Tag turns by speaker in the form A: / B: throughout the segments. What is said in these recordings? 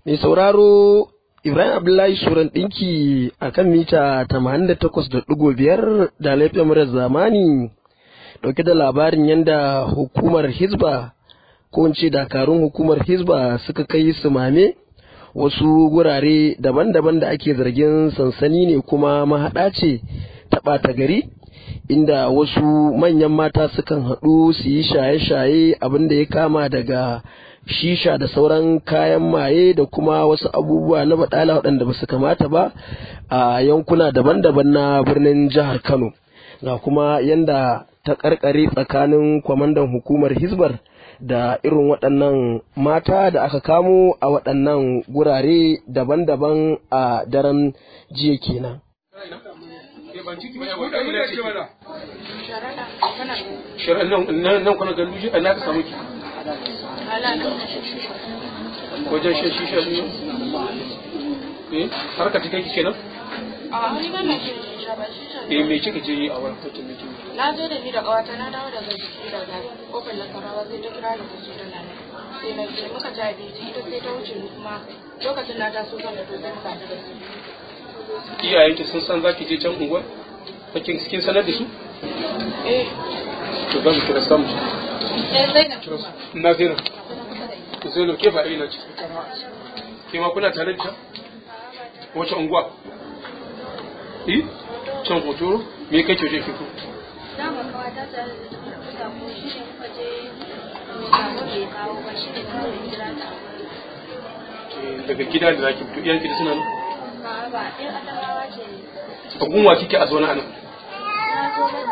A: Mai sauraro Ibrahim Abdullahi Suran ɗinki a kan mita 88.5 da laifin murar zamani ɗauke da labarin yadda hukumar Hizba ko in ce dakarun hukumar Hizba suka kai sumame wasu gurare daban-daban da ake zargin sansani ne kuma mahaɗa ce ta ɓata gari, inda wasu manyan mata sukan haɗu su yi shaye-shaye abin da ya kama daga shisha da sauran kayan maye da kuma wasu abubuwa na baɗala waɗanda ba su kamata ba a yankuna daban-daban na birnin jihar Kano. Ga kuma yanda ta ƙarƙare tsakanin kwamandan hukumar Hizbar da irin waɗannan mata da aka kamo a waɗannan gurare daban-daban a daren jiya kenan.
B: Wajen shan shisha ne? Har ka take kenan?
C: A wani ba na shisha ba shisha.
B: Me kika je yi a wurin kake miki?
C: Na zo da ni da kawata na dawo daga jiki daga kofar Nasarawa sai ta kira ni ta zo da nan. Sai na je muka ci abinci ita sai ta wuce ni kuma lokacin na taso kan da to sai muka da su.
B: Iyayenki sun san zaki je can unguwar? Kin sanar da su?
C: Eh.
B: To zan kira samu.
C: Sai na kira.
B: Na kira. Zai ke ba ina ci. Ke ma kuna tare da ta? Wace unguwa? Can hoto me kake je ki ko?
D: Dama kawata tare da ta ko shi ne muka je mu bai kawo ba shi ne kawai gida ta.
B: Daga gida da zaki fito iyanki da suna nan?
D: Ba ɗin adamawa ce.
B: A gunwa kike a zo na anan?
D: Na zo da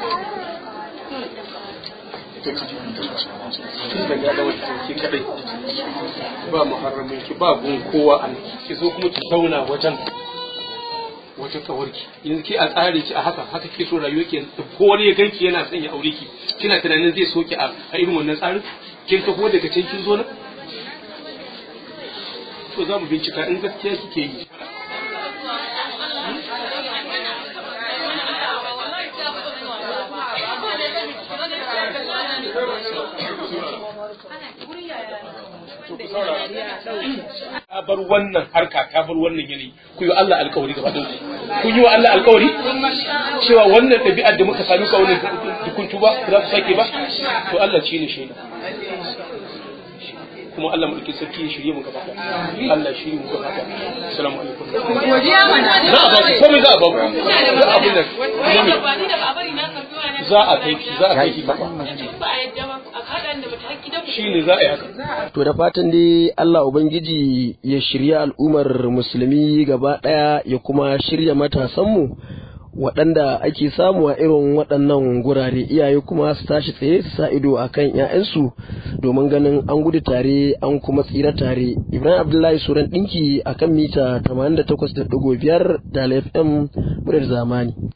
B: tun daga da wata ki kadai ba muharramin ki ba gun kowa an ki zo kuma ki zauna wajen kawarki yanzu ki a tsare ki a haka ke so rayuwa ki kowa ya ganki yana son ya aure ki kina tunanin zai so ki a irin wannan tsarin kin taho daga can kin zo na to za mu bincika in gaskiya kike yi ka bar wannan harka ka bar wannan yanayi ku yi Allah alƙawari gaba ɗaya kun yi wa Allah alƙawari cewa wannan ɗabi'ar da muka sami ka wannan dukun tuba ba za ku sake ba to Allah shi ne shaida kuma Allah mulki sarki ya shirye mu gaba ɗaya Allah ya shirye mu gaba ɗaya assalamu alaikum za a ba ku komai za a ba ku za a bin za a kai ki shine za a yi haka.
A: To da fatan dai Allah Ubangiji ya shirya al'ummar musulmi gaba ɗaya ya kuma shirya matasanmu waɗanda ake samu a irin waɗannan gurare, iyaye kuma su tashi tsaye su sa ido a kan ‘ya'yansu domin ganin an gudu tare an kuma tsira tare. Ibrahim Abdullahi Suran ɗinki a kan mita 88.5 da FM muryar zamani.